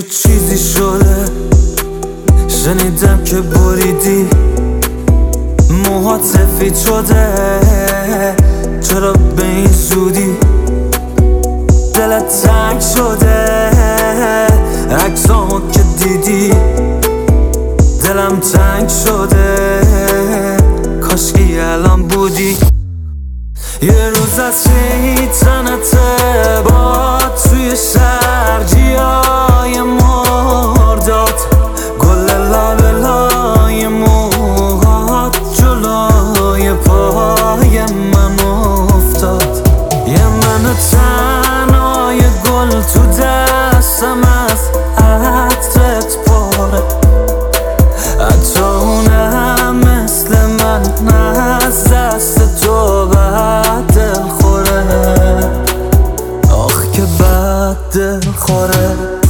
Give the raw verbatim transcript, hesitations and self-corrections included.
یه چیزی شده، شنیدم که بریدی موهات سفید شده. چرا به این زودی دلت تنگ شده؟ عکسامو که دیدی دلم تنگ شده. کاشکی الان بودی یه روز از شیطنت با توی شرجیای مرداد. گل لابلای موهات جلوی پای من افتاد. یه من تنهای گل تو دستم از عطرت پاره، حتی اونم مثل من از دست تو بد دل خوره. آخ که بد دل خوره.